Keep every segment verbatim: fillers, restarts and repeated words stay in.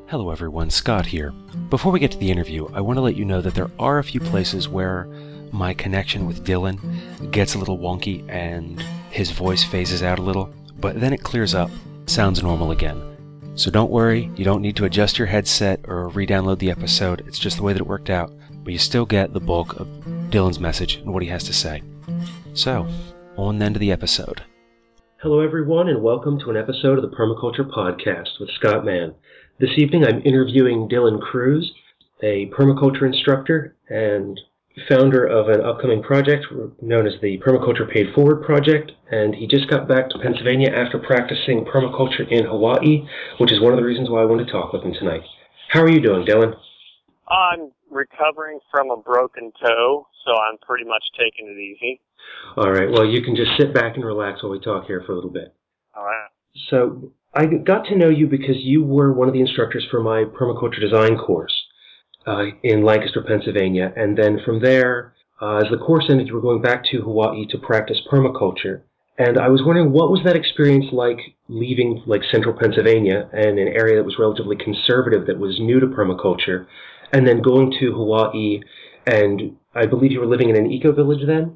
Hello everyone, Scott here. Before we get to the interview, I want to let you know that there are a few places where my connection with Dylan gets a little wonky and his voice phases out a little, but then it clears up, sounds normal again. So don't worry, you don't need to adjust your headset or re-download the episode, it's just the way that it worked out, but you still get the bulk of Dylan's message and what he has to say. So, on then to the episode. Hello everyone, and welcome to an episode of the Permaculture Podcast with Scott Mann. This evening I'm interviewing Dylan Cruz, a permaculture instructor and founder of an upcoming project known as the Permaculture Paid Forward Project, and he just got back to Pennsylvania after practicing permaculture in Hawaii, which is one of the reasons why I want to talk with him tonight. How are you doing, Dylan? I'm recovering from a broken toe, so I'm pretty much taking it easy. All right, well, you can just sit back and relax while we talk here for a little bit. All right. So I got to know you because you were one of the instructors for my permaculture design course uh, in Lancaster, Pennsylvania. And then from there, uh, as the course ended, you were going back to Hawaii to practice permaculture. And I was wondering, what was that experience like leaving like central Pennsylvania and an area that was relatively conservative that was new to permaculture, and then going to Hawaii, and I believe you were living in an eco-village then?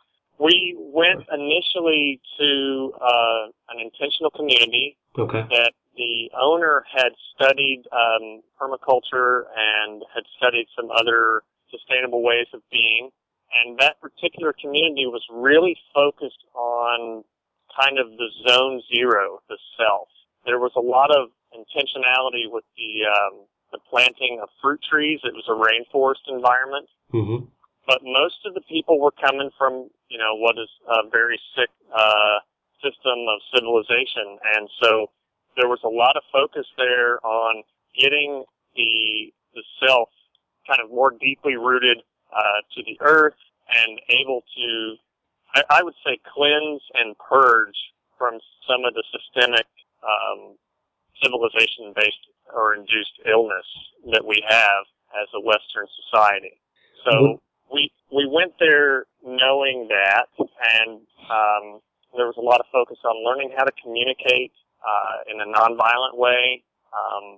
We went initially to uh, an intentional community Okay. that the owner had studied um, permaculture and had studied some other sustainable ways of being. And that particular community was really focused on kind of the zone zero, the self. There was a lot of intentionality with the um, the planting of fruit trees. It was a rainforest environment. Mm-hmm. But most of the people were coming from, you know, what is a very sick uh, system of civilization. And so there was a lot of focus there on getting the the self kind of more deeply rooted uh, to the earth and able to, I, I would say, cleanse and purge from some of the systemic um, civilization-based or induced illness that we have as a Western society. So mm-hmm. we we went there knowing that, and um, there was a lot of focus on learning how to communicate uh, in a nonviolent way, um,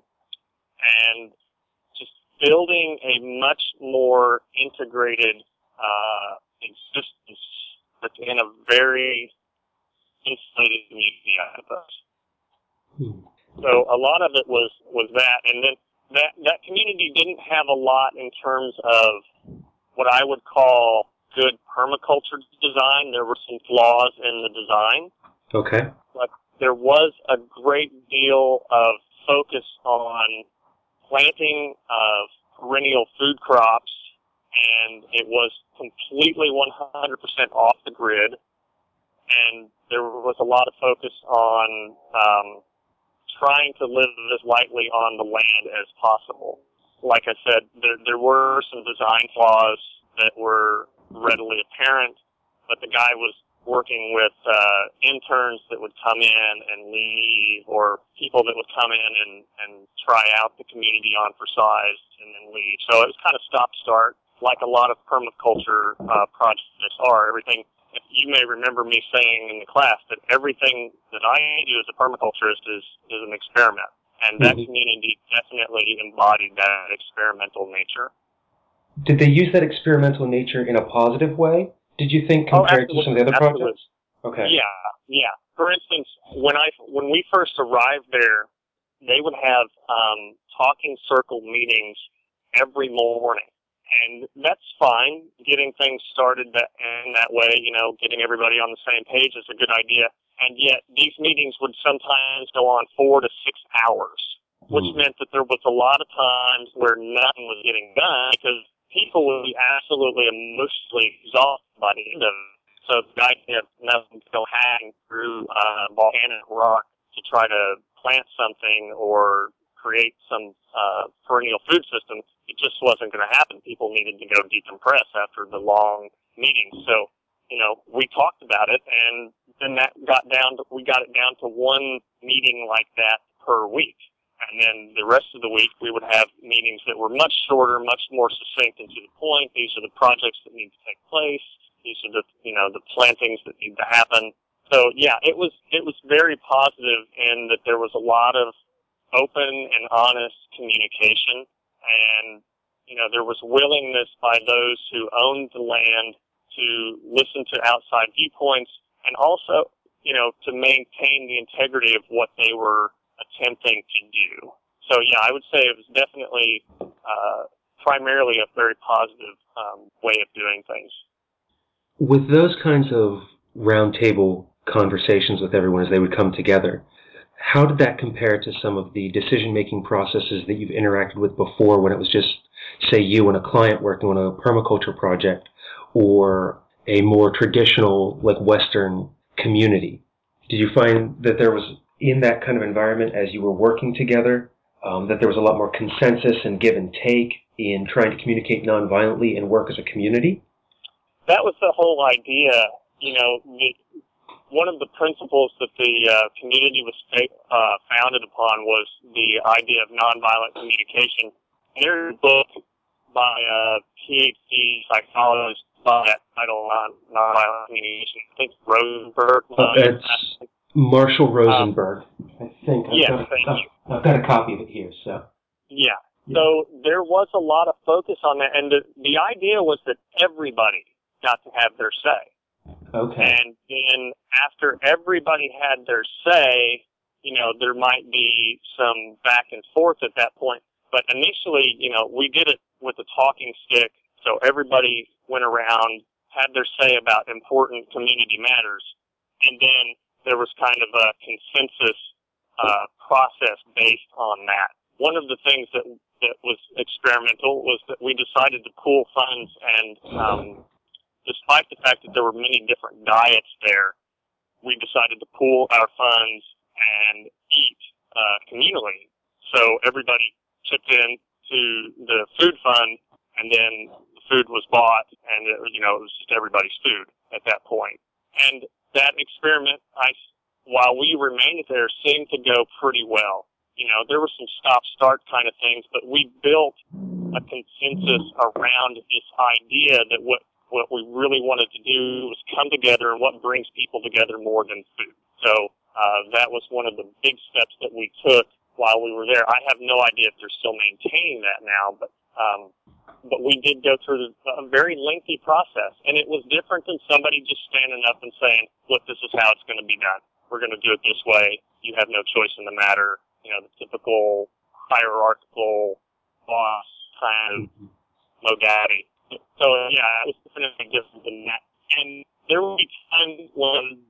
and just building a much more integrated uh, existence within a very insulated community, I suppose. Hmm. So a lot of it was, was that, and then that, that community didn't have a lot in terms of what I would call good permaculture design. There were some flaws in the design. Okay. But there was a great deal of focus on planting of perennial food crops, and it was completely one hundred percent off the grid. And there was a lot of focus on um, trying to live as lightly on the land as possible. Like I said, there, there were some design flaws that were readily apparent, but the guy was working with uh, interns that would come in and leave, or people that would come in and, and try out the community on for size and then leave. So it was kind of stop-start, like a lot of permaculture uh, projects are. Everything. You may remember me saying in the class that everything that I do as a permaculturist is, is an experiment. And that mm-hmm. community definitely embodied that experimental nature. Did they use that experimental nature in a positive way, did you think, compared oh, to some of the other absolutely. projects? Okay. Yeah, yeah. For instance, when I when we first arrived there, they would have um, talking circle meetings every morning. And that's fine, getting things started that, in that way, you know, getting everybody on the same page is a good idea. And yet these meetings would sometimes go on four to six hours, which mm. meant that there was a lot of times where nothing was getting done because people would be absolutely emotionally exhausted by the end of it. So the guy had nothing to go hang through uh, volcanic rock to try to plant something or create some uh, perennial food system. It just wasn't going to happen. People needed to go decompress after the long meetings. So, you know, we talked about it, and then that got down to, we got it down to one meeting like that per week. And then the rest of the week, we would have meetings that were much shorter, much more succinct and to the point. These are the projects that need to take place. These are the, you know, the plantings that need to happen. So, yeah, it was, it was very positive in that there was a lot of open and honest communication, and you know there was willingness by those who owned the land to listen to outside viewpoints, and also you know to maintain the integrity of what they were attempting to do. So yeah, I would say it was definitely uh, primarily a very positive um, way of doing things. With those kinds of roundtable conversations with everyone as they would come together, how did that compare to some of the decision-making processes that you've interacted with before when it was just, say, you and a client working on a permaculture project or a more traditional, like, Western community? Did you find that there was, in that kind of environment, as you were working together, um, that there was a lot more consensus and give and take in trying to communicate nonviolently and work as a community? That was the whole idea. You know, the, one of the principles that the uh, community was uh, founded upon was the idea of nonviolent communication. There's a book by a PhD psychologist by that title, non, Nonviolent Communication. I think Rosenberg. Uh, it's Marshall Rosenberg, um, I think. I've, yes, got, thank I've, you. I've got a copy of it here, so. Yeah. yeah. So there was a lot of focus on that, and the, the idea was that everybody got to have their say. Okay. And then after everybody had their say, you know, there might be some back and forth at that point. But initially, you know, we did it with a talking stick, so everybody went around, had their say about important community matters, and then there was kind of a consensus uh, process based on that. One of the things that that was experimental was that we decided to pool funds, and um, despite the fact that there were many different diets there, we decided to pool our funds and eat uh, communally. So everybody chipped in to the food fund, and then the food was bought, and it, you know it was just everybody's food at that point. And that experiment, I, while we remained there, seemed to go pretty well. You know, there were some stop-start kind of things, but we built a consensus around this idea that what, what we really wanted to do was come together, and what brings people together more than food. So uh, that was one of the big steps that we took while we were there. I have no idea if they're still maintaining that now, but um, but we did go through a very lengthy process, and it was different than somebody just standing up and saying, look, this is how it's going to be done. We're going to do it this way. You have no choice in the matter. You know, the typical hierarchical boss kind of modality. So, yeah, it was definitely different than that. And there would be times when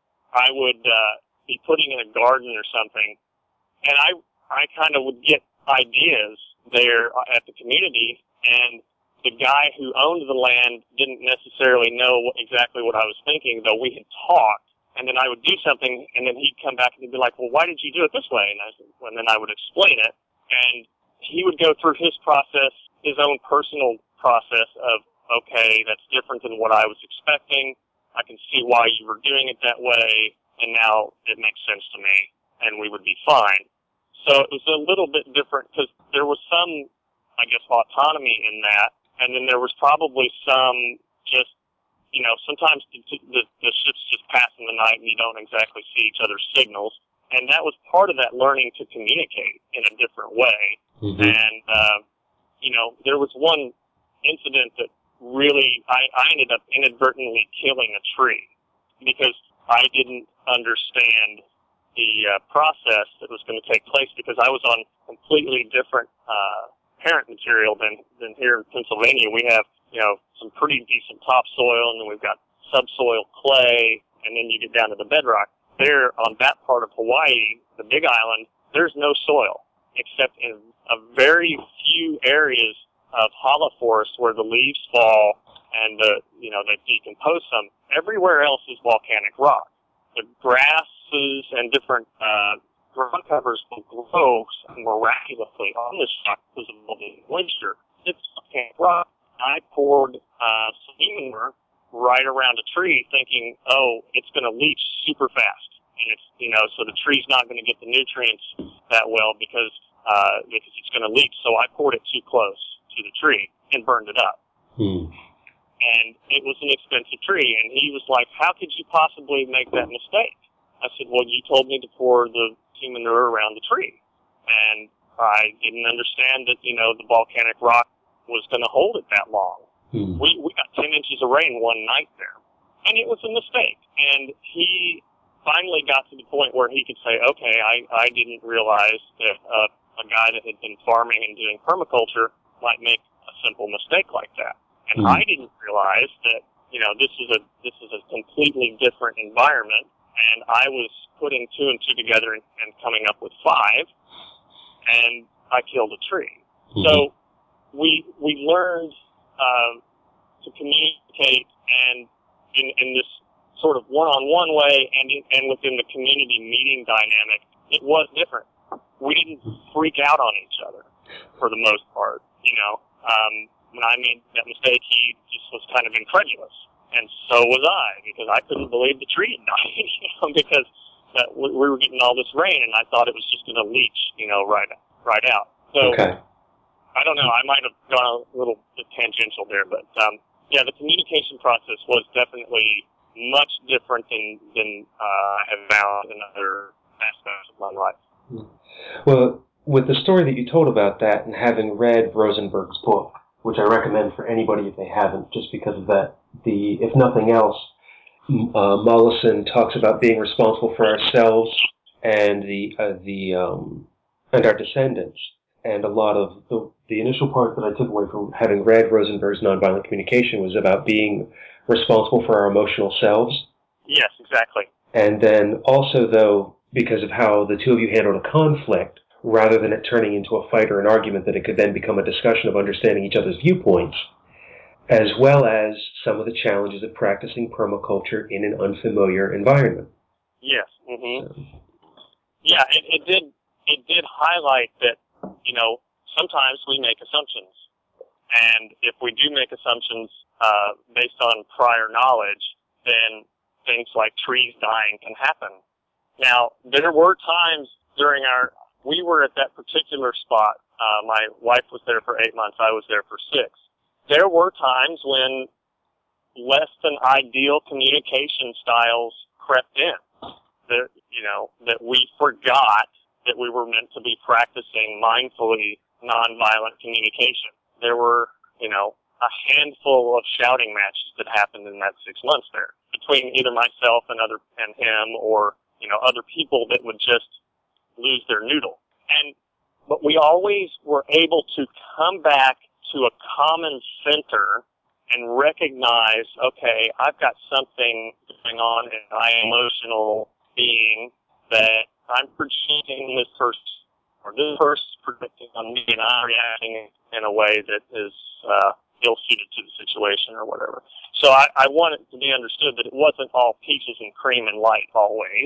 I would uh, be putting in a garden or something, and I, I kind of would get ideas there at the community, and the guy who owned the land didn't necessarily know what, exactly what I was thinking, though we had talked. And then I would do something, and then he'd come back and he'd be like, well, why did you do it this way? And, I, and then I would explain it. And he would go through his process, his own personal process of, okay, that's different than what I was expecting. I can see why you were doing it that way, and now it makes sense to me, and we would be fine. So it was a little bit different because there was some, I guess, autonomy in that, and then there was probably some just, you know, sometimes the, the, the ships just pass in the night and you don't exactly see each other's signals. And that was part of that learning to communicate in a different way. Mm-hmm. And, uh, you know, there was one incident that really, I, I ended up inadvertently killing a tree because I didn't understand the uh, process that was going to take place because I was on completely different uh, parent material than, than here in Pennsylvania. We have, you know, some pretty decent topsoil, and then we've got subsoil clay, and then you get down to the bedrock. There, on that part of Hawaii, the Big Island, there's no soil, except in a very few areas of hollow forest where the leaves fall and, the, you know, they decompose some. Everywhere else is volcanic rock. The grasses and different uh, ground covers will grow miraculously on this rock because of all the moisture. It's volcanic rock. I poured uh, some manure right around a tree thinking, oh, it's going to leach super fast. And it's, you know, so the tree's not going to get the nutrients that well because, uh, because it's going to leach. So I poured it too close to the tree and burned it up. Hmm. And it was an expensive tree. And he was like, how could you possibly make that mistake? I said, well, you told me to pour the manure around the tree. and I didn't understand that, you know, the volcanic rock was going to hold it that long. Hmm. We we got ten inches of rain one night there, and it was a mistake. And he finally got to the point where he could say, okay, I, I didn't realize that uh, a guy that had been farming and doing permaculture might make a simple mistake like that. And hmm. I didn't realize that, you know, this is a this is a completely different environment, and I was putting two and two together and, and coming up with five, and I killed a tree. Hmm. So we we learned uh, to communicate, and in, in this sort of one-on-one way, and in, and within the community meeting dynamic, it was different. We didn't freak out on each other for the most part. You know, um, when I made that mistake, he just was kind of incredulous, and so was I, because I couldn't believe the tree had died, you know, because that we were getting all this rain, and I thought it was just going to leach, you know, right right out. So. Okay. I don't know. I might have gone a little bit tangential there, but um, yeah, the communication process was definitely much different than than uh, I have found in other aspects of my life. Well, with the story that you told about that, and having read Rosenberg's book, which I recommend for anybody if they haven't, just because of that, the if nothing else, uh, Mollison talks about being responsible for ourselves and the uh, the um, and our descendants. And a lot of the, the initial part that I took away from having read Rosenberg's Nonviolent Communication was about being responsible for our emotional selves. Yes, exactly. And then also, though, because of how the two of you handled a conflict, rather than it turning into a fight or an argument, that it could then become a discussion of understanding each other's viewpoints, as well as some of the challenges of practicing permaculture in an unfamiliar environment. Yes. Mm-hmm. So. Yeah, it, it did. It did highlight that. You know, sometimes we make assumptions, and if we do make assumptions uh, based on prior knowledge, then things like trees dying can happen. Now, there were times during our, we were at that particular spot. Uh, my wife was there for eight months. I was there for six. There were times when less than ideal communication styles crept in. That, you know, that we forgot that we were meant to be practicing mindfully nonviolent communication. There were, you know, a handful of shouting matches that happened in that six months there between either myself and other and him, or you know, other people that would just lose their noodle. And but we always were able to come back to a common center and recognize, okay, I've got something going on in my emotional being that I'm projecting this person, or this person's projecting on me, and I'm reacting in a way that is uh, ill-suited to the situation or whatever. So I, I want it to be understood that it wasn't all peaches and cream and light always.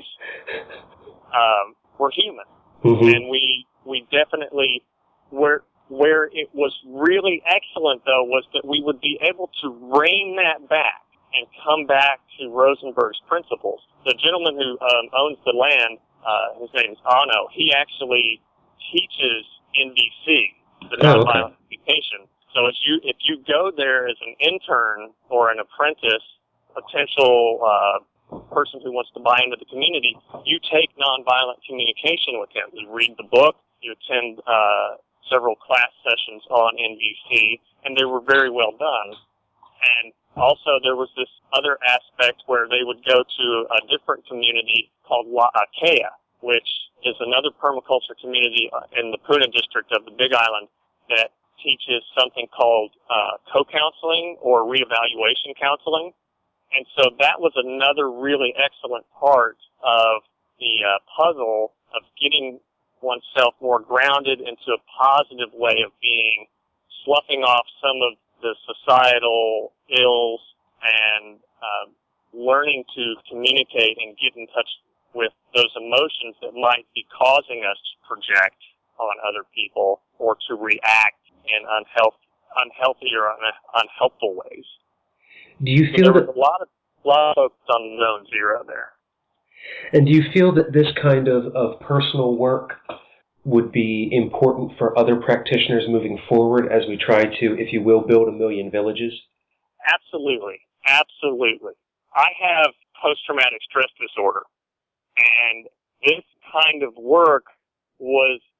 Um, we're human, mm-hmm. and we we definitely were. Where it was really excellent, though, was that we would be able to rein that back and come back to Rosenberg's principles. The gentleman who um, owns the land, uh, his name is Ano, he actually teaches N V C, the nonviolent oh, okay. communication. So if you if you go there as an intern or an apprentice, potential uh, person who wants to buy into the community, you take nonviolent communication with him. You read the book, you attend uh, several class sessions on N V C, and they were very well done. And also there was this other aspect where they would go to a different community called La'akea, which is another permaculture community in the Puna district of the Big Island that teaches something called uh, co-counseling or reevaluation counseling. And so that was another really excellent part of the uh, puzzle of getting oneself more grounded into a positive way of being, sloughing off some of the societal ills and uh, learning to communicate and get in touch with those emotions that might be causing us to project on other people or to react in unhealth, unhealthy or un- unhelpful ways. Do you so feel there that was a lot of, lot of focus on zone zero there? And do you feel that this kind of, of personal work would be important for other practitioners moving forward as we try to, if you will, build a million villages? Absolutely. Absolutely. I have post-traumatic stress disorder, and this kind of work was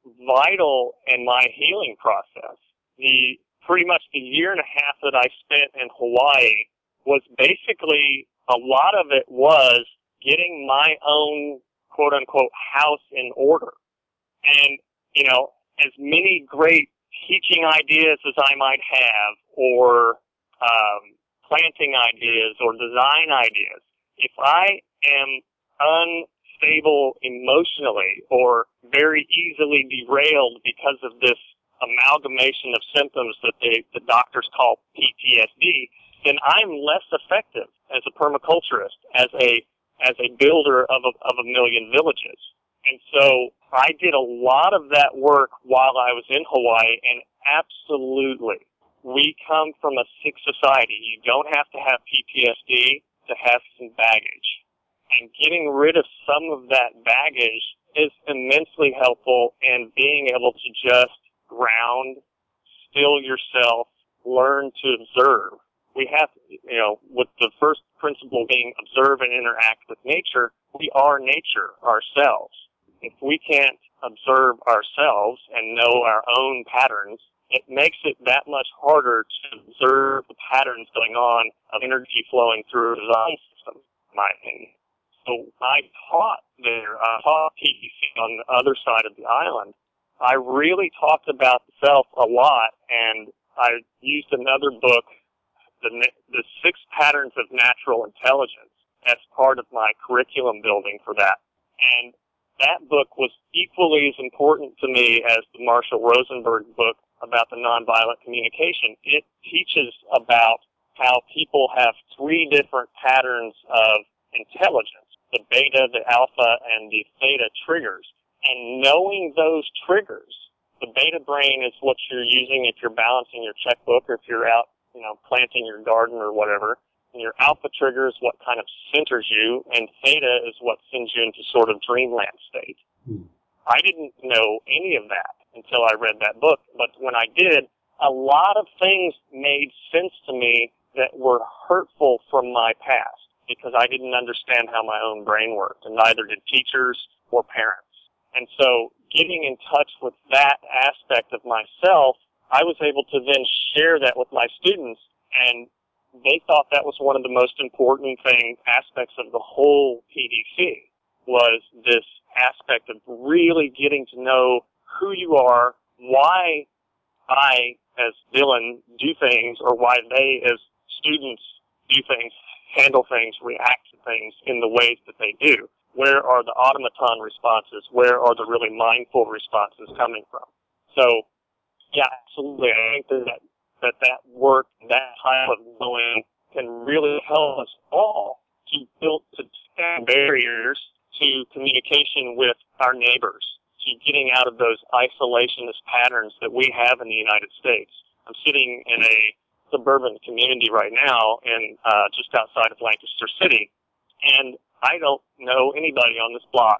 vital in my healing process. The pretty much the year and a half that I spent in Hawaii was basically, a lot of it was getting my own quote unquote house in order. And, you know, as many great teaching ideas as I might have, or um, planting ideas or design ideas, if I am unstable emotionally or very easily derailed because of this amalgamation of symptoms that they, the doctors call P T S D, then I'm less effective as a permaculturist, as a as a builder of a, of a million villages. And so I did a lot of that work while I was in Hawaii, and absolutely, we come from a sick society. You don't have to have P T S D to have some baggage. And getting rid of some of that baggage is immensely helpful in being able to just ground, still yourself, learn to observe. We have, you know, with the first principle being observe and interact with nature, we are nature ourselves. If we can't observe ourselves and know our own patterns, it makes it that much harder to observe the patterns going on of energy flowing through the design system, in my opinion. So I taught there, I taught P T C on the other side of the island. I really talked about the self a lot, and I used another book, the, the Six Patterns of Natural Intelligence, as part of my curriculum building for that. And that book was equally as important to me as the Marshall Rosenberg book about the nonviolent communication. It teaches about how people have three different patterns of intelligence, the beta, the alpha, and the theta triggers. And knowing those triggers, the beta brain is what you're using if you're balancing your checkbook or if you're out, you know, planting your garden or whatever. And your alpha trigger is what kind of centers you, and theta is what sends you into sort of dreamland state. Hmm. I didn't know any of that until I read that book, but when I did, a lot of things made sense to me that were hurtful from my past because I didn't understand how my own brain worked, and neither did teachers or parents. And so getting in touch with that aspect of myself, I was able to then share that with my students, and they thought that was one of the most important thing aspects of the whole P D C, was this aspect of really getting to know who you are, why I, as Dylan, do things, or why they, as students, do things, handle things, react to things in the ways that they do. Where are the automaton responses? Where are the really mindful responses coming from? So, yeah, absolutely. I think that that, that work, that type of knowing can really help us all to build, to stand barriers to communication with our neighbors, to getting out of those isolationist patterns that we have in the United States. I'm sitting in a suburban community right now in uh, just outside of Lancaster City, and I don't know anybody on this block.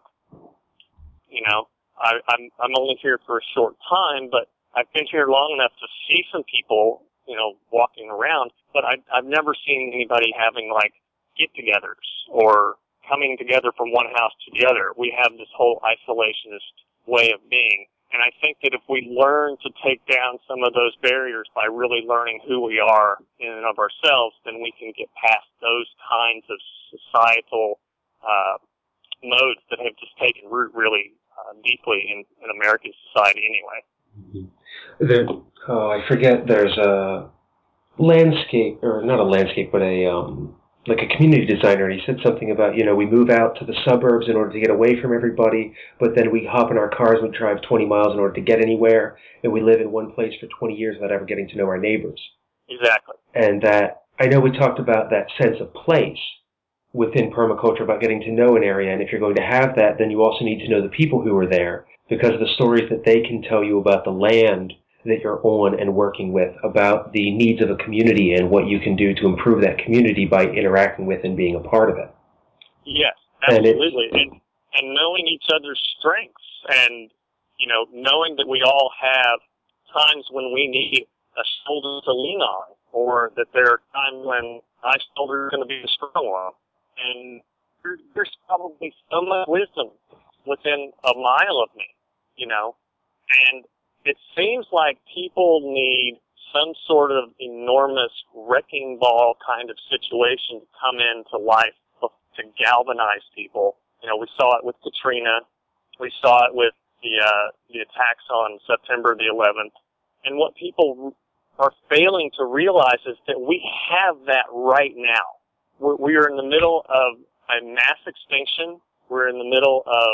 You know, I, I'm I'm only here for a short time, but I've been here long enough to see some people, you know, walking around, but I, I've never seen anybody having, like, get-togethers or coming together from one house to the other. We have this whole isolationist way of being. And I think that if we learn to take down some of those barriers by really learning who we are in and of ourselves, then we can get past those kinds of societal uh, modes that have just taken root really uh, deeply in, in American society anyway. Mm-hmm. There, oh, I forget, there's a landscape, or not a landscape, but a, um, like a community designer, and he said something about, you know, we move out to the suburbs in order to get away from everybody, but then we hop in our cars and we drive twenty miles in order to get anywhere, and we live in one place for twenty years without ever getting to know our neighbors. Exactly. And that, I know we talked about that sense of place within permaculture, about getting to know an area, and if you're going to have that, then you also need to know the people who are there, because of the stories that they can tell you about the land that you're on and working with, about the needs of a community and what you can do to improve that community by interacting with and being a part of it. Yes, absolutely. And, and, and knowing each other's strengths, and, you know, knowing that we all have times when we need a shoulder to lean on, or that there are times when my shoulder is going to be the strong one. And there, there's probably so much wisdom within a mile of me, you know. And it seems like people need some sort of enormous wrecking ball kind of situation to come into life to galvanize people. You know, we saw it with Katrina. We saw it with the uh, the attacks on September the eleventh. And what people are failing to realize is that we have that right now. We're, we are in the middle of a mass extinction. We're in the middle of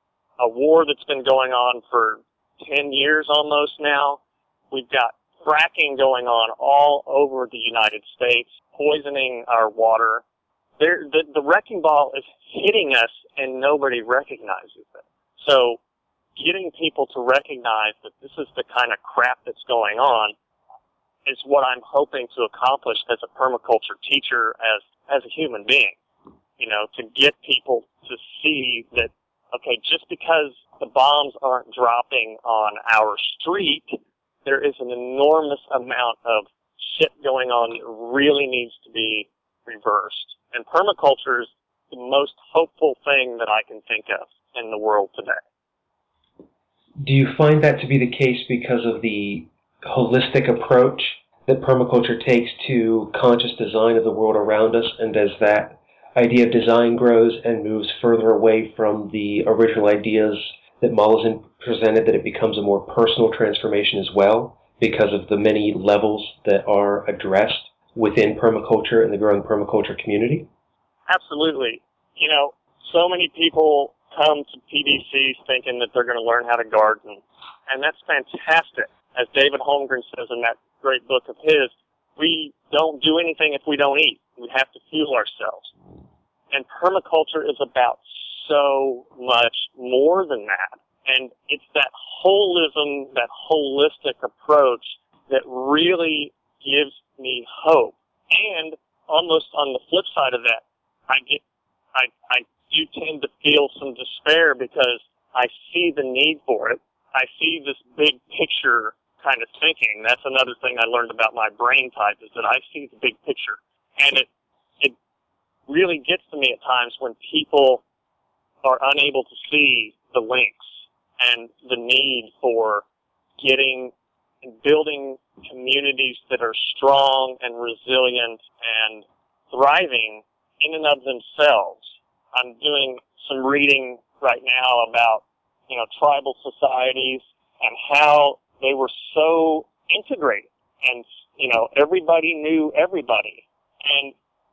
a war that's been going on for ten years almost now. We've got fracking going on all over the United States, poisoning our water. There, the, the wrecking ball is hitting us, and nobody recognizes it. So getting people to recognize that this is the kind of crap that's going on is what I'm hoping to accomplish as a permaculture teacher, as as a human being. You know, to get people to see that, okay, just because the bombs aren't dropping on our street, there is an enormous amount of shit going on that really needs to be reversed. And permaculture is the most hopeful thing that I can think of in the world today. Do you find that to be the case because of the holistic approach that permaculture takes to conscious design of the world around us, and as that idea of design grows and moves further away from the original ideas that Mollison presented, that it becomes a more personal transformation as well because of the many levels that are addressed within permaculture and the growing permaculture community? Absolutely. You know, so many people come to P D Cs thinking that they're going to learn how to garden, and that's fantastic. As David Holmgren says in that great book of his, we don't do anything if we don't eat. We have to fuel ourselves. And permaculture is about so much more than that. And it's that holism, that holistic approach that really gives me hope. And almost on the flip side of that, I get, I, I do tend to feel some despair because I see the need for it. I see this big picture kind of thinking. That's another thing I learned about my brain type, is that I see the big picture. And it, it really gets to me at times when people are unable to see the links and the need for getting and building communities that are strong and resilient and thriving in and of themselves. I'm doing some reading right now about, you know, tribal societies and how they were so integrated, and, you know, everybody knew everybody. And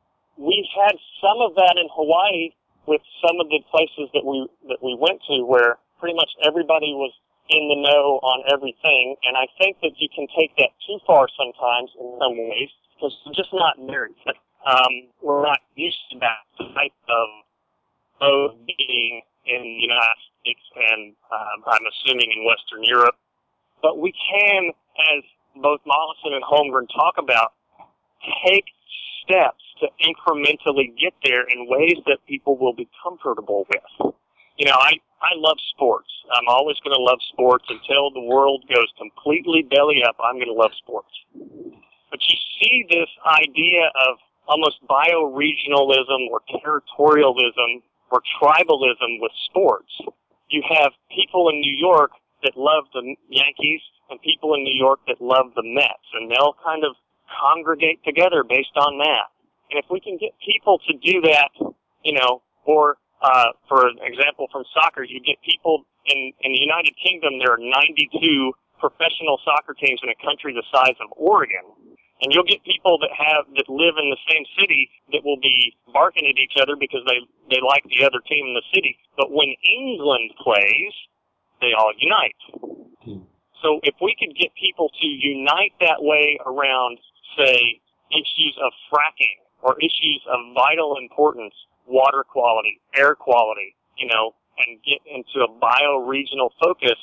we had some of that in Hawaii with some of the places that we that we went to, where pretty much everybody was in the know on everything. And I think that you can take that too far sometimes in some ways, because we're just not there yet. Um, we're not used to that type of mode being in the United States and um, I'm assuming in Western Europe. But we can, as both Mollison and Holmgren talk about, take steps to incrementally get there in ways that people will be comfortable with. You know, I, I love sports. I'm always going to love sports until the world goes completely belly up. I'm going to love sports. But you see this idea of almost bioregionalism or territorialism or tribalism with sports. You have people in New York that love the Yankees and people in New York that love the Mets, and they'll kind of congregate together based on that. And if we can get people to do that, you know, or uh, for example from soccer, you get people in, in the United Kingdom, there are ninety-two professional soccer teams in a country the size of Oregon. And you'll get people that have that live in the same city that will be barking at each other because they, they like the other team in the city. But when England plays, they all unite. Hmm. So if we could get people to unite that way around, say, issues of fracking or issues of vital importance, water quality, air quality, you know, and get into a bioregional focus,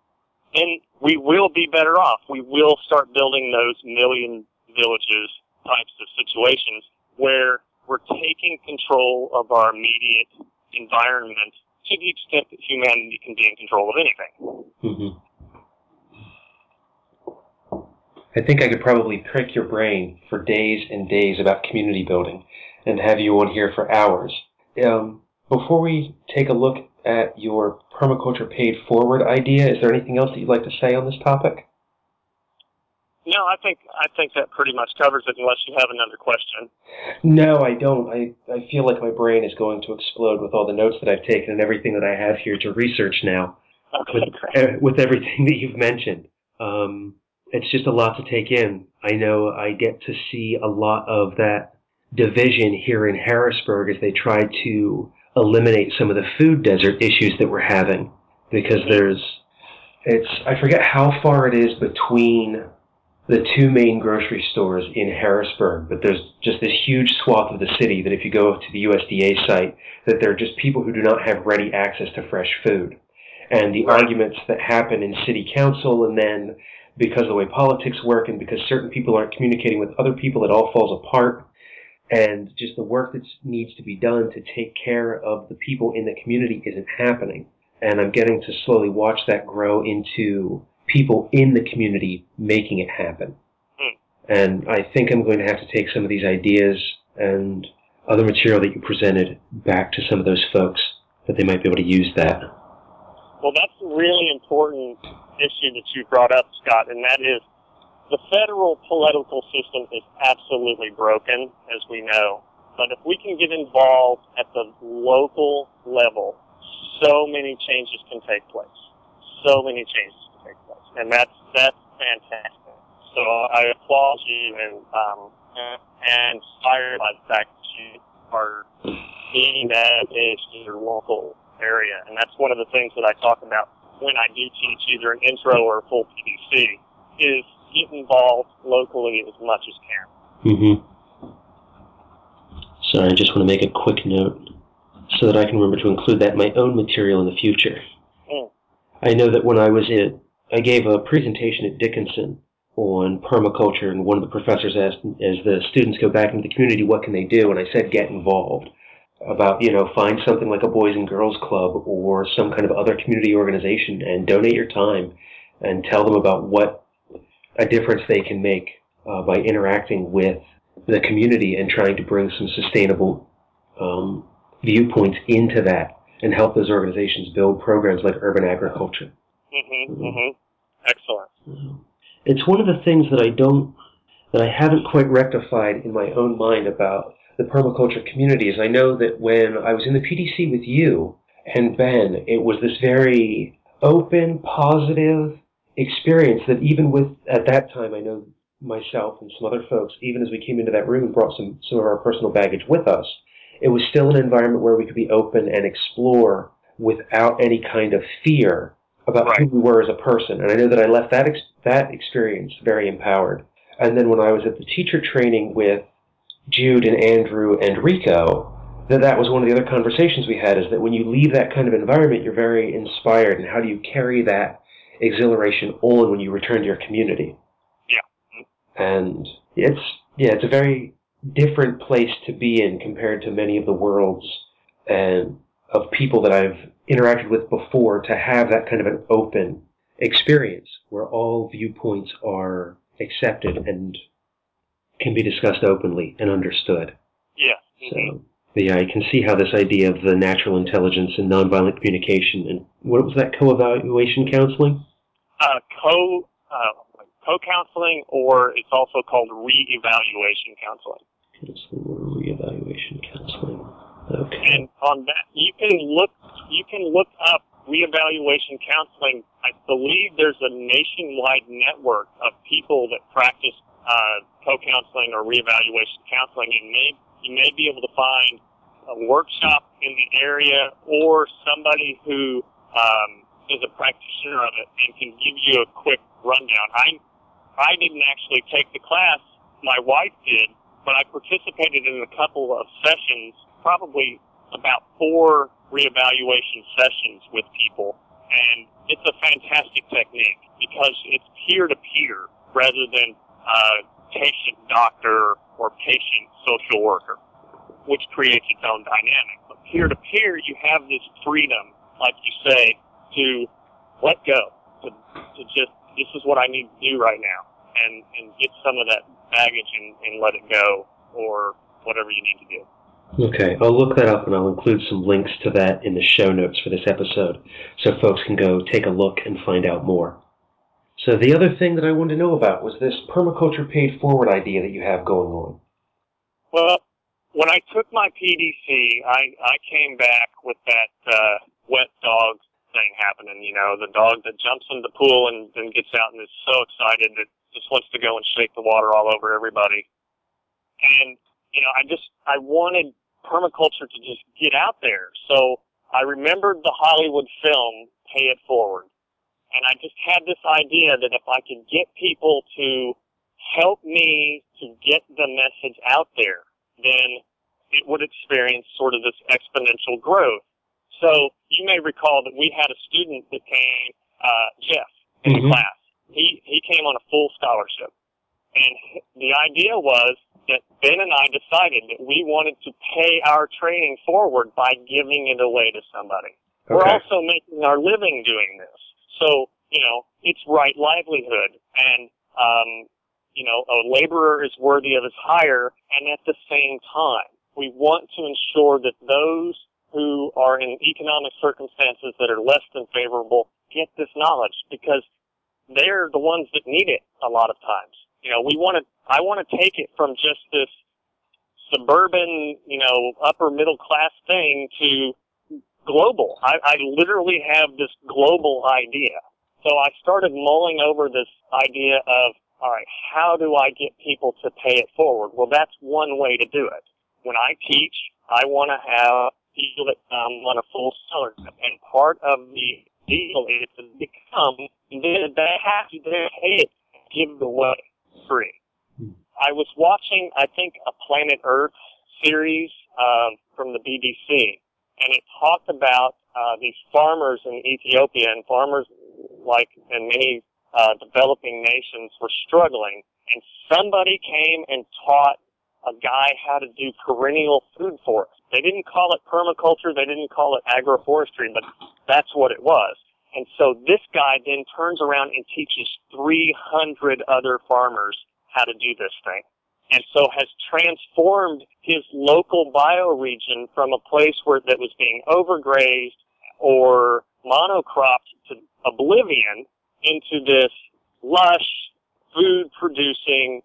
then we will be better off. We will start building those million villages types of situations where we're taking control of our immediate environment to the extent that humanity can be in control of anything. Mm-hmm. I think I could probably prick your brain for days and days about community building and have you on here for hours. Um, before we take a look at your permaculture paid forward idea. Is there anything else that you'd like to say on this topic? No, I think I think that pretty much covers it, unless you have another question. No, I don't. I, I feel like my brain is going to explode with all the notes that I've taken and everything that I have here to research now. Okay, with, great. uh, with everything that you've mentioned. Um, it's just a lot to take in. I know I get to see a lot of that division here in Harrisburg as they try to eliminate some of the food desert issues that we're having. Because there's, it's, I forget how far it is between the two main grocery stores in Harrisburg, but there's just this huge swath of the city that if you go to the U S D A site, that there are just people who do not have ready access to fresh food. And the Right. arguments that happen in city council, and then because of the way politics work and because certain people aren't communicating with other people, it all falls apart. And just the work that needs to be done to take care of the people in the community isn't happening. And I'm getting to slowly watch that grow into people in the community making it happen. Mm. And I think I'm going to have to take some of these ideas and other material that you presented back to some of those folks, that they might be able to use that. Well, that's a really important issue that you brought up, Scott, and that is the federal political system is absolutely broken, as we know. But if we can get involved at the local level, so many changes can take place. So mmany changes can take place. And that's, that's fantastic. So I applaud you and, um, and inspired by the fact that you are being that engaged in your local area. And that's one of the things that I talk about when I do teach either an intro or a full P D C, is get involved locally as much as can. Mm-hmm. Sorry, I just want to make a quick note so that I can remember to include that in my own material in the future. Mm. I know that when I was at, I gave a presentation at Dickinson on permaculture, and one of the professors asked, as the students go back into the community, what can they do? And I said, get involved. About, you know, find something like a Boys and Girls Club or some kind of other community organization and donate your time and tell them about what a difference they can make uh, by interacting with the community and trying to bring some sustainable um, viewpoints into that and help those organizations build programs like urban agriculture. Mm-hmm, mm-hmm. Excellent. It's one of the things that I don't, that I haven't quite rectified in my own mind about the permaculture community is I know that when I was in the P D C with you and Ben, it was this very open, positive experience that even with, at that time, I know myself and some other folks, even as we came into that room and brought some, some of our personal baggage with us, it was still an environment where we could be open and explore without any kind of fear about Right. who we were as a person. And I know that I left that ex- that experience very empowered. And then when I was at the teacher training with Jude and Andrew and Rico, that that was one of the other conversations we had, is that when you leave that kind of environment, you're very inspired, and how do you carry that exhilaration on when you return to your community? Yeah. And it's, yeah, it's a very different place to be in compared to many of the worlds and of people that I've interacted with before, to have that kind of an open experience where all viewpoints are accepted and can be discussed openly and understood. Yeah. Mm-hmm. So, but yeah, I can see how this idea of the natural intelligence and nonviolent communication, and what was that, co-evaluation counseling? Uh, co, uh, co-counseling, or it's also called re-evaluation counseling. Counseling or re-evaluation counseling. Okay. And on that, you can look, you can look up re-evaluation counseling. I believe there's a nationwide network of people that practice uh, co-counseling or re-evaluation counseling, and may, you may be able to find a workshop in the area or somebody who um, is a practitioner of it and can give you a quick rundown. I I didn't actually take the class. My wife did, but I participated in a couple of sessions, probably about four re-evaluation sessions with people, and it's a fantastic technique because it's peer-to-peer rather than uh, patient-doctor or patient-social worker, which creates its own dynamic. But peer-to-peer, you have this freedom, like you say, to let go, to, to just, this is what I need to do right now, and, and get some of that baggage and, and let it go, or whatever you need to do. Okay, I'll look that up and I'll include some links to that in the show notes for this episode so folks can go take a look and find out more. So the other thing that I wanted to know about was this permaculture paid forward idea that you have going on. Well, when I took my P D C, I, I came back with that uh, wet dog thing happening, you know, the dog that jumps in the pool and then gets out and is so excited that just wants to go and shake the water all over everybody. And, you know, I just, I wanted permaculture to just get out there. So I remembered the Hollywood film, Pay It Forward. And I just had this idea that if I could get people to help me to get the message out there, then it would experience sort of this exponential growth. So you may recall that we had a student that came, uh, Jeff, in mm-hmm. the class. He, he came on a full scholarship. And the idea was that Ben and I decided that we wanted to pay our training forward by giving it away to somebody. Okay. We're also making our living doing this. So, you know, it's right livelihood. And, um, you know, a laborer is worthy of his hire. And at the same time, we want to ensure that those who are in economic circumstances that are less than favorable get this knowledge, because they're the ones that need it a lot of times. You know, we want to, I want to take it from just this suburban, you know, upper middle class thing to global. I, I literally have this global idea. So I started mulling over this idea of, all right, how do I get people to pay it forward? Well, that's one way to do it. When I teach, I want to have people that come on a full scholarship, and part of the deal is to become, they have to pay it, give it away free. I was watching, I think, a Planet Earth series um, from the B B C, and it talked about uh, these farmers in Ethiopia, and farmers, like in many uh, developing nations, were struggling, and somebody came and taught a guy how to do perennial food forests. They didn't call it permaculture, they didn't call it agroforestry, but that's what it was. And so this guy then turns around and teaches three hundred other farmers how to do this thing. And so has transformed his local bioregion from a place where that was being overgrazed or monocropped to oblivion into this lush, food-producing,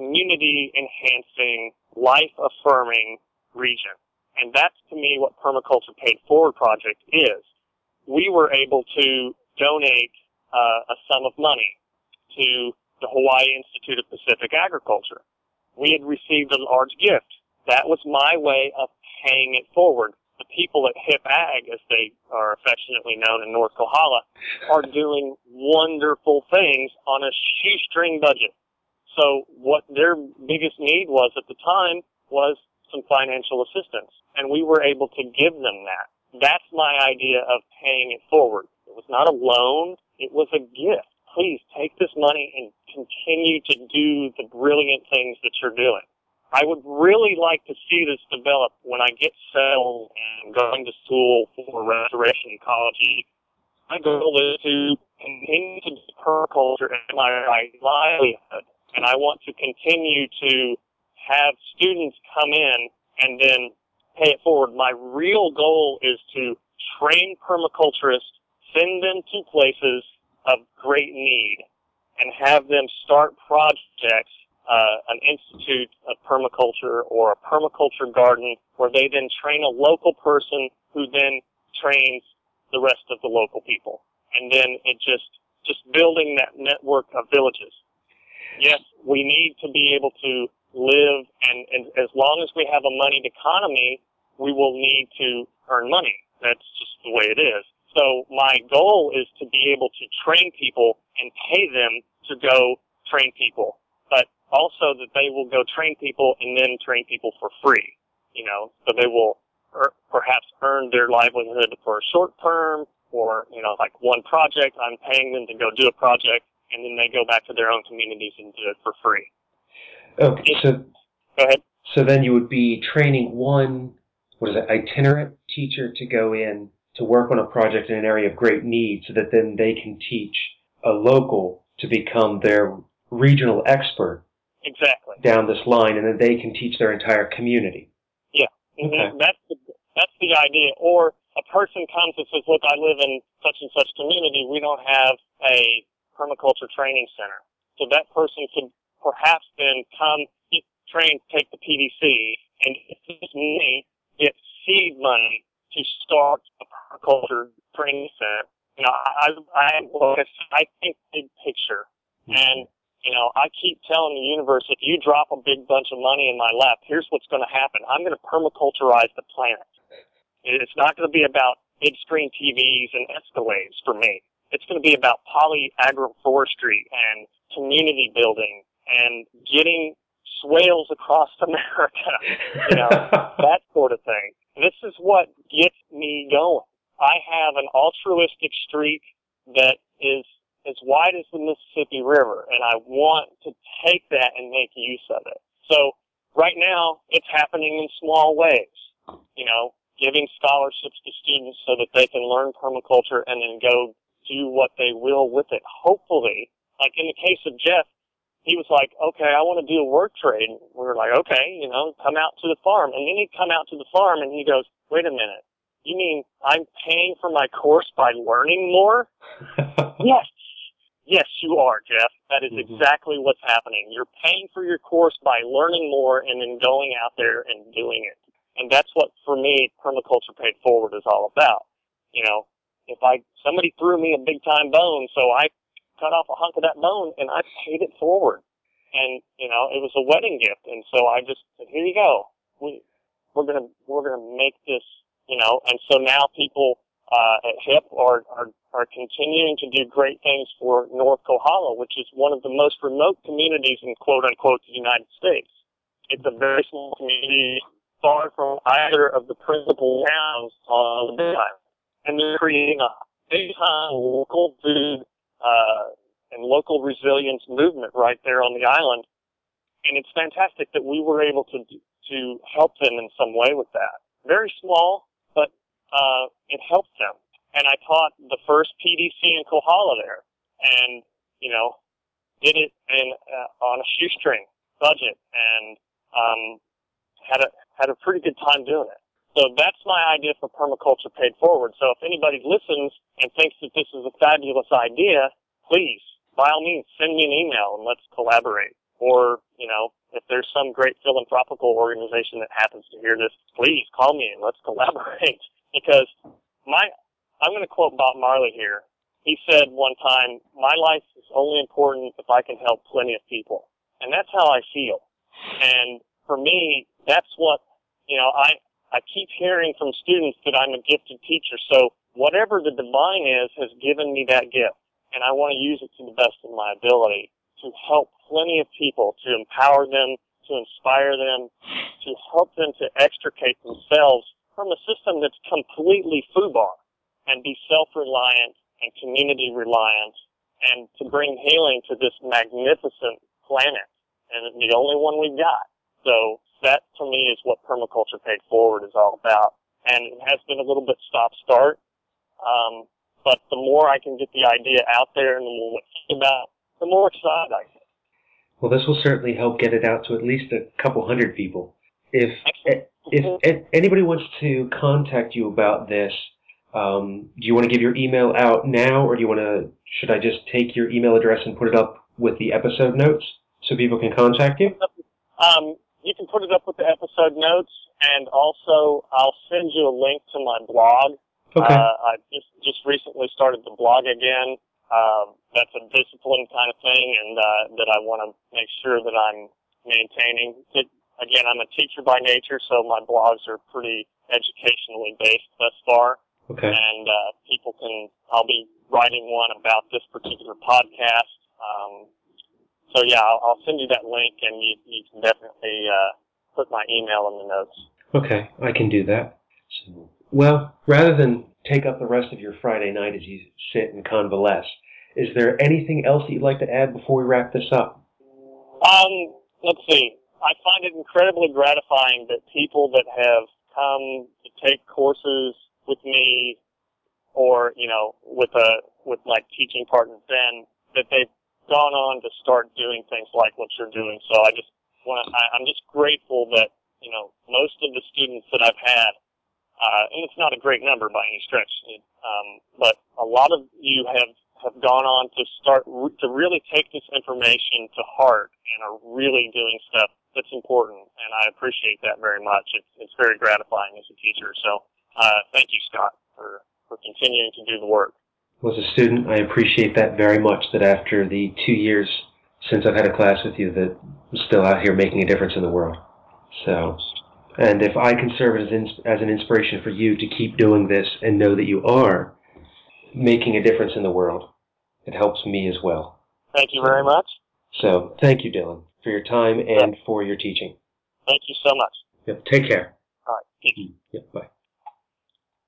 community-enhancing, life-affirming region. And that's, to me, what Permaculture Paid Forward Project is. We were able to donate uh, a sum of money to the Hawaii Institute of Pacific Agriculture. We had received a large gift. That was my way of paying it forward. The people at Hip Ag, as they are affectionately known in North Kohala, are doing wonderful things on a shoestring budget. So what their biggest need was at the time was some financial assistance, and we were able to give them that. That's my idea of paying it forward. It was not a loan, it was a gift. Please take this money and continue to do the brilliant things that you're doing. I would really like to see this develop when I get settled and going to school for restoration ecology. My goal is to continue to do permaculture as my livelihood, and I want to continue to have students come in and then pay it forward. My real goal is to train permaculturists, send them to places of great need, and have them start projects, uh, an institute of permaculture or a permaculture garden, where they then train a local person who then trains the rest of the local people. And then it just, just building that network of villages. Yes, we need to be able to live, and, and as long as we have a moneyed economy, we will need to earn money. That's just the way it is. So my goal is to be able to train people and pay them to go train people, but also that they will go train people and then train people for free, you know, so they will er- perhaps earn their livelihood for a short term, or, you know, like one project, I'm paying them to go do a project, and then they go back to their own communities and do it for free. Okay, It's, so go ahead. So then you would be training one, what is it, itinerant teacher to go in to work on a project in an area of great need, so that then they can teach a local to become their regional expert. Exactly. Down this line, and then they can teach their entire community. Yeah, Okay. That's the, that's the idea. Or a person comes and says, look, I live in such and such community. We don't have a permaculture training center. So that person could perhaps then come, get trained, take the P D C, and get this money, get seed money to start a permaculture training center. You know, I, I, I think big picture. And, you know, I keep telling the universe, if you drop a big bunch of money in my lap, here's what's going to happen. I'm going to permaculturize the planet. It's not going to be about big screen T Vs and Escalades for me. It's going to be about polyagroforestry and community building and getting swales across America, you know, that sort of thing. This is what gets me going. I have an altruistic streak that is as wide as the Mississippi River, and I want to take that and make use of it. So right now, it's happening in small ways, you know, giving scholarships to students so that they can learn permaculture and then go do what they will with it. Hopefully, like in the case of Jeff, he was like, okay, I want to do a work trade. We were like, okay, you know, come out to the farm. And then he'd come out to the farm and he goes, wait a minute, you mean I'm paying for my course by learning more? Yes. Yes, you are, Jeff. That is mm-hmm. exactly what's happening. You're paying for your course by learning more and then going out there and doing it. And that's what, for me, Permaculture Paid Forward is all about. You know, if I, somebody threw me a big time bone, so I cut off a hunk of that bone and I paid it forward. And, you know, it was a wedding gift. And so I just said, here you go. We, we're gonna, we're gonna make this, you know, and so now people, uh, at H I P are, are, are continuing to do great things for North Kohala, which is one of the most remote communities in quote unquote the United States. It's a very small community, far from either of the principal towns on the Big Island. And they're creating a big time local food, uh, and local resilience movement right there on the island. And it's fantastic that we were able to, to help them in some way with that. Very small, but, uh, it helped them. And I taught the first P D C in Kohala there and, you know, did it in, uh, on a shoestring budget and, um, had a, had a pretty good time doing it. So that's my idea for Permaculture Paid Forward. So if anybody listens and thinks that this is a fabulous idea, please, by all means, send me an email and let's collaborate. Or, you know, if there's some great philanthropical organization that happens to hear this, please call me and let's collaborate. Because my, I'm going to quote Bob Marley here. He said one time, my life is only important if I can help plenty of people. And that's how I feel. And for me, that's what, you know, I, I keep hearing from students that I'm a gifted teacher. So whatever the divine is has given me that gift. And I want to use it to the best of my ability to help plenty of people, to empower them, to inspire them, to help them to extricate themselves from a system that's completely FUBAR and be self-reliant and community-reliant and to bring healing to this magnificent planet. And the only one we've got. So that, to me, is what Permaculture Paid Forward is all about. And it has been a little bit stop-start. Um, but the more I can get the idea out there and the more I think about it, the more excited I get. Well, this will certainly help get it out to at least a couple hundred people. If if, if anybody wants to contact you about this, um, do you want to give your email out now, or do you want to? Should I just take your email address and put it up with the episode notes so people can contact you? Um, you can put it up with the episode notes, and also I'll send you a link to my blog. Okay. Uh, I just just recently started the blog again. Uh, that's a discipline kind of thing, and uh, that I want to make sure that I'm maintaining. It, again, I'm a teacher by nature, so my blogs are pretty educationally based thus far. Okay. And uh, people can, I'll be writing one about this particular podcast. Um, so yeah, I'll, I'll send you that link, and you, you can definitely uh, put my email in the notes. Okay, I can do that. So, well, rather than take up the rest of your Friday night as you sit and convalesce, is there anything else that you'd like to add before we wrap this up? Um, let's see. I find it incredibly gratifying that people that have come to take courses with me or, you know, with a, with my teaching partner Ben, that they've gone on to start doing things like what you're doing. So I just want to, I'm just grateful that, you know, most of the students that I've had, uh, and it's not a great number by any stretch, it, um, but a lot of you have, have gone on to start, to really take this information to heart and are really doing stuff that's important, and I appreciate that very much. It's, it's very gratifying as a teacher. So uh, thank you, Scott, for, for continuing to do the work. Well, as a student, I appreciate that very much, that after the two years since I've had a class with you, that I'm still out here making a difference in the world. So, and if I can serve as, in, as an inspiration for you to keep doing this and know that you are making a difference in the world, it helps me as well. Thank you very much. So, thank you, Dylan, for your time and for your teaching. Thank you so much. Yep, take care. All right. Yep, bye.